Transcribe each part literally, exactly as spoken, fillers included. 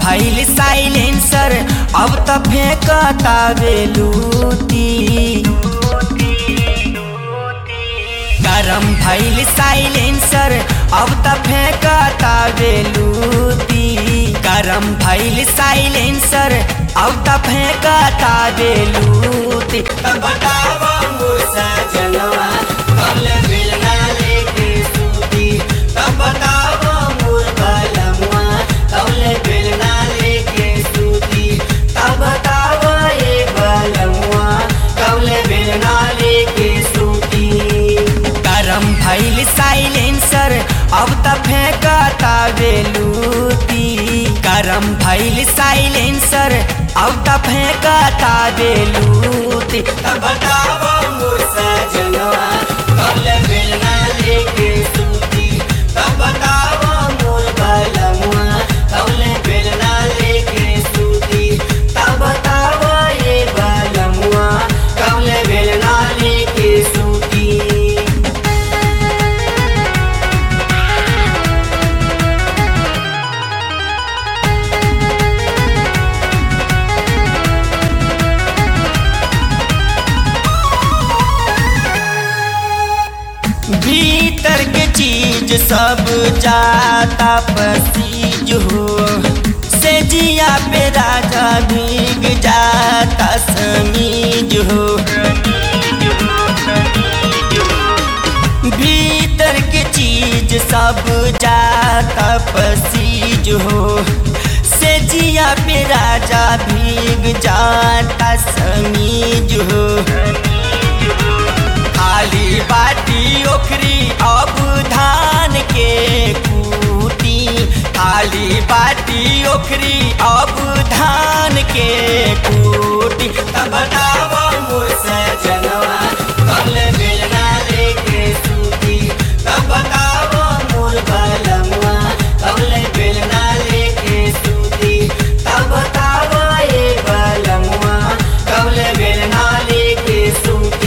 भइल साइलेंसर अब त फेंकता बेलूती। गरम भइल साइलेंसर अब त फेंकता बेलूती। गरम भइल साइलेंसर अब त फेंकता बेलूती। तब बतावा मोर सजनवा कल बेलना लेके सूती। तब बतावा मोर बलमुआ कल बेलना लेके सूती। तब बतावा ये बलमुआ कल बेलना लेके सूती। गरम भइल साइलेंसर अब त फेंकता बेलूती। गरम भइल साइलेंसर अब त फेंकता बेलूती। तब बतावा मोर सजनवा कल बेलना लेके सूती। तब बतावा मोर बलमुआ कल बेलना लेके सूती। तब बतावा ये बलमुआ कल बेलना लेके सूती। भीतर के चीज सब जाता पसीज हो। से जिया पे राजा भीग जाता समीज हो। भीतर के चीज सब जाता पसीज हो। से जिया पे राजा भीग जाता समीज हो। खाली बाटी ओखरी अब धान के कूटी। खाली बाटी ओखरी अब धान के कूटी। तब बतावा मोर सजनवा कल बेलना लेके सूती। तब बतावा मोर बलमुआ कल बेलना लेके सूती। तब बतावा ये बलमुआ कल बेलना लेके सूती।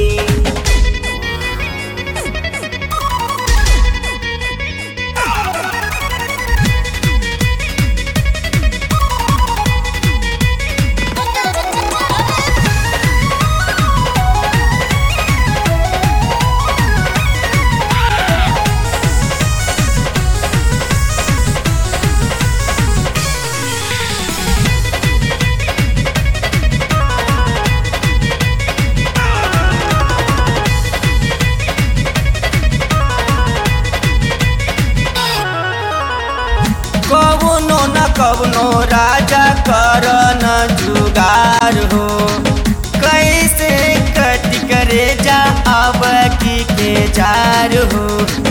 कवनो न कवनो राजा कर न जुगार हो। कैसे कट करे जा अब की के जार हो।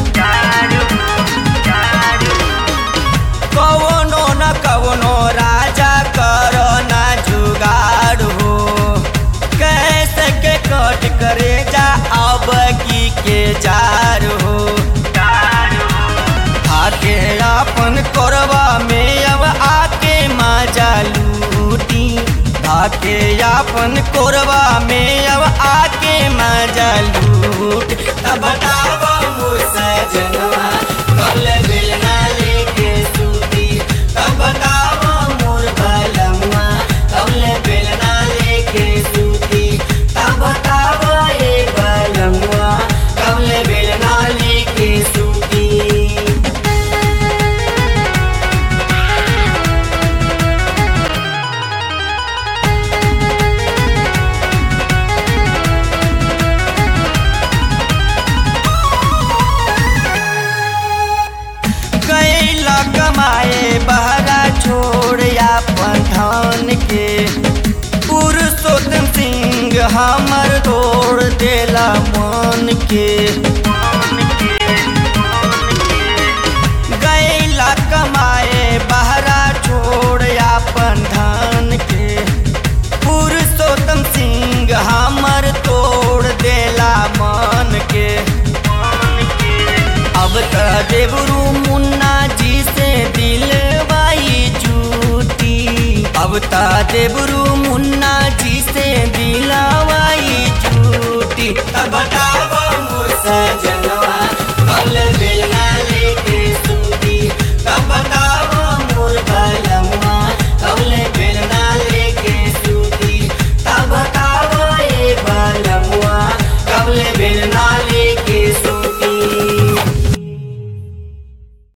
कवनो न कवनो राजा कर न जुगार हो। कैसे के कट करे जा अब की के जार हो। आके अपन कोरबा में अब आके मजा लूटी। आके अपन कोरबा में अब आके मजा लूटी। तब बतावा मोर सजनवा कल बेलना लेके सूती। तब बतावा मोर बलमुआ कल बेलना लेके सूती। तब बतावा ये बलमुआ कल बेलना लेके सूती। कमाए बहरा छोड़ अपन धान के। पुरुषोत्तम सिंह हमर तोड़ देला मन के। गैला कमाए बहरा छोड़ अपन धान के। पुरुषोत्तम सिंह हमर तोड़ देला मन के। अब त देवरू मुन्ना जी से दिलवाई झूठी। अब त देवरू मुन्ना जी से दिलवाई झूठी। तब बतावा मोर सजनवा कल